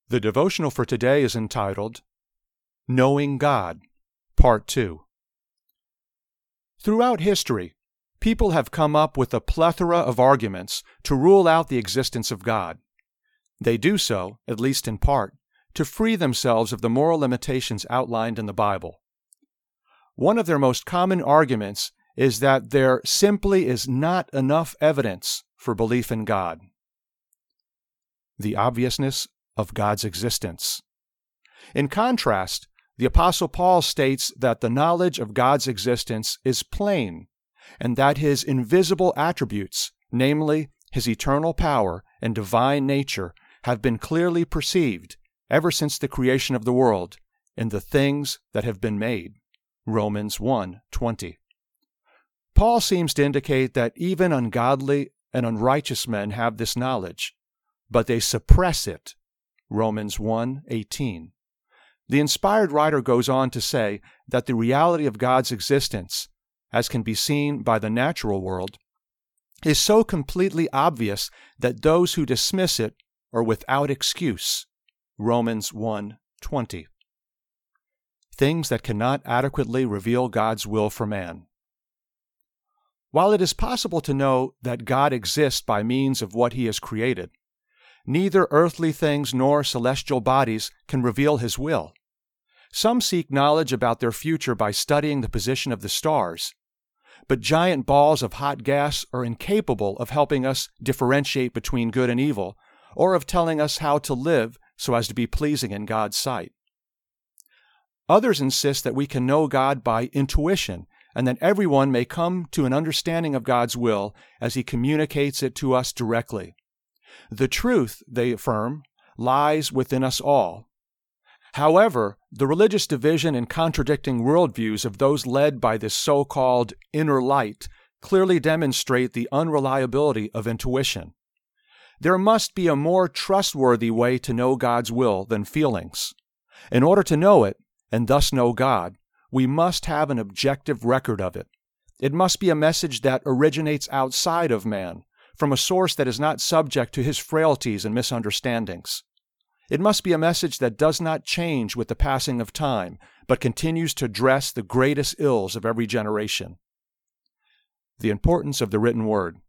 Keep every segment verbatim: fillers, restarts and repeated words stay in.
The devotional for today is entitled, Knowing God, Part two. Throughout history, people have come up with a plethora of arguments to rule out the existence of God. They do so, at least in part, to free themselves of the moral limitations outlined in the Bible. One of their most common arguments is that there simply is not enough evidence for belief in God. The obviousness of God's existence. In contrast, the Apostle Paul states that the knowledge of God's existence is plain, and that His invisible attributes, namely His eternal power and divine nature, have been clearly perceived ever since the creation of the world in the things that have been made. Romans one twenty. Paul seems to indicate that even ungodly and unrighteous men have this knowledge, but they suppress it. Romans one eighteen. The inspired writer goes on to say that the reality of God's existence, as can be seen by the natural world, is so completely obvious that those who dismiss it are without excuse. Romans one twenty. Things that cannot adequately reveal God's will for man. While it is possible to know that God exists by means of what He has created, neither earthly things nor celestial bodies can reveal His will. Some seek knowledge about their future by studying the position of the stars, but giant balls of hot gas are incapable of helping us differentiate between good and evil, or of telling us how to live so as to be pleasing in God's sight. Others insist that we can know God by intuition, and that everyone may come to an understanding of God's will as He communicates it to us directly. The truth, they affirm, lies within us all. However, the religious division and contradicting worldviews of those led by this so-called inner light clearly demonstrate the unreliability of intuition. There must be a more trustworthy way to know God's will than feelings. In order to know it, and thus know God, we must have an objective record of it. It must be a message that originates outside of man, from a source that is not subject to his frailties and misunderstandings. It must be a message that does not change with the passing of time, but continues to dress the greatest ills of every generation. The importance of the written word.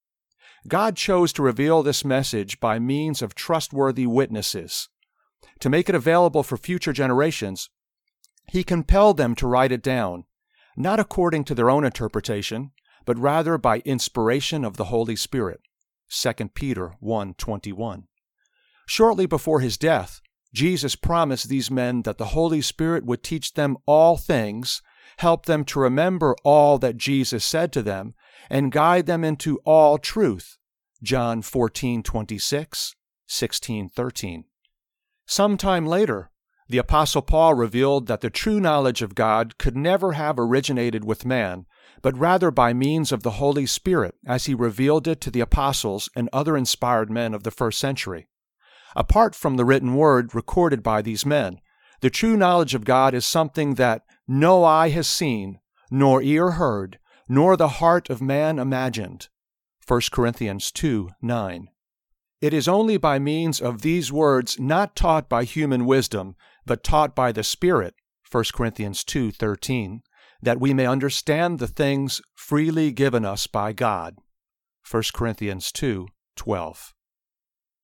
God chose to reveal this message by means of trustworthy witnesses. To make it available for future generations, He compelled them to write it down, not according to their own interpretation, but rather by inspiration of the Holy Spirit. Second Peter one twenty-one. Shortly before His death, Jesus promised these men that the Holy Spirit would teach them all things, help them to remember all that Jesus said to them, and guide them into all truth. John fourteen twenty-six, sixteen thirteen. Sometime later, the Apostle Paul revealed that the true knowledge of God could never have originated with man, but rather by means of the Holy Spirit, as He revealed it to the apostles and other inspired men of the first century. Apart from the written word recorded by these men, the true knowledge of God is something that no eye has seen, nor ear heard, nor the heart of man imagined. First Corinthians two nine. It is only by means of these words not taught by human wisdom, but taught by the Spirit, First Corinthians two thirteen, that we may understand the things freely given us by God, First Corinthians two twelve.